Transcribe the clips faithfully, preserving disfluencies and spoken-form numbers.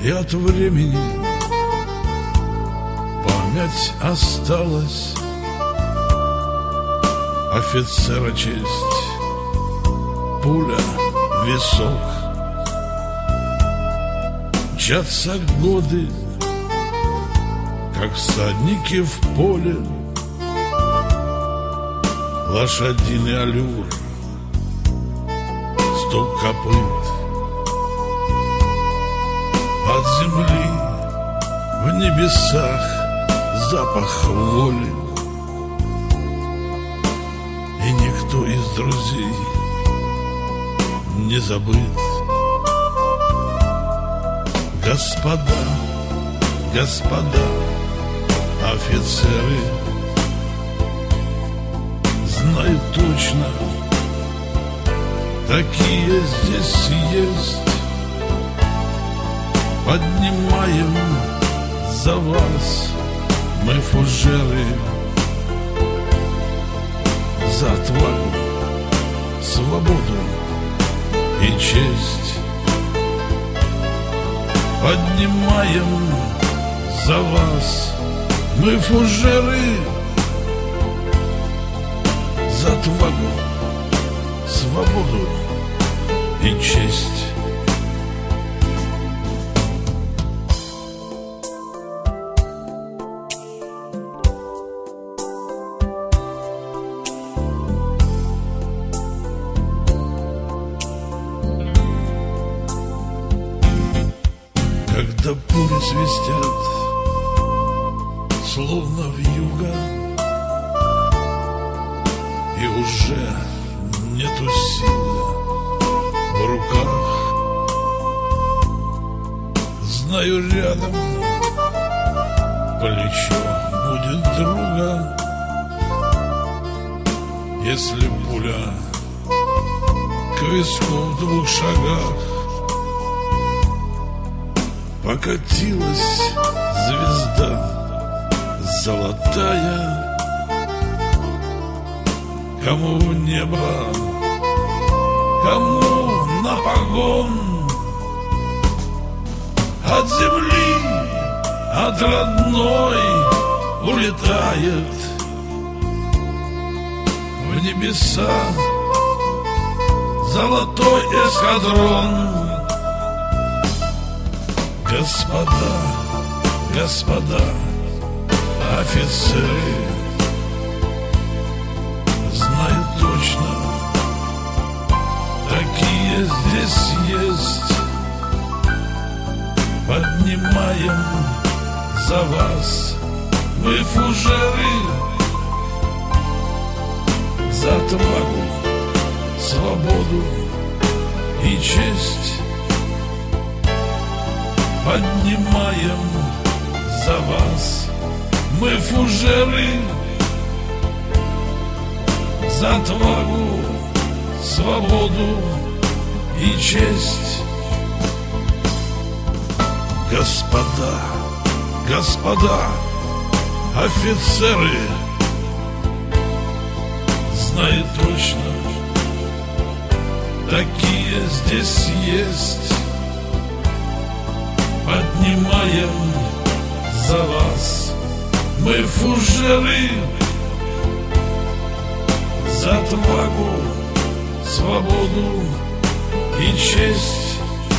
и от времени память осталась. Офицера честь, пуля, висок. Мчатся годы, как всадники в поле. Лошадиный аллюр, стук копыт. От земли в небесах запах воли. И никто из друзей не забыт. Господа, господа, офицеры, знаю точно, такие здесь есть. Поднимаем за вас мы фужеры, за отвагу, свободу и честь. Поднимаем за вас мы фужеры, за отвагу, свободу и честь. Когда пули свистят, словно вьюга, и уже нету силы в руках, знаю, рядом плечо будет друга. Если пуля к виску в двух шагах, покатилась звезда золотая, кому в небо, кому на погон. От земли, от родной улетает в небеса золотой эскадрон. Господа, господа, офицеры, знаю точно, такие здесь есть. Поднимаем за вас мы фужеры, за отвагу, свободу и честь. Поднимаем за вас мы фужеры, за отвагу, свободу и честь. Господа, господа, офицеры, знаю точно, такие здесь есть. Поднимаем за вас мы фужеры, за отвагу, свободу и честь.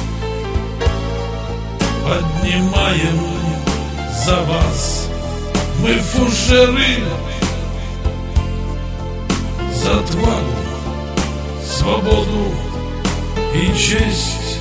Поднимаем за вас мы фужеры, за отвагу, свободу и честь.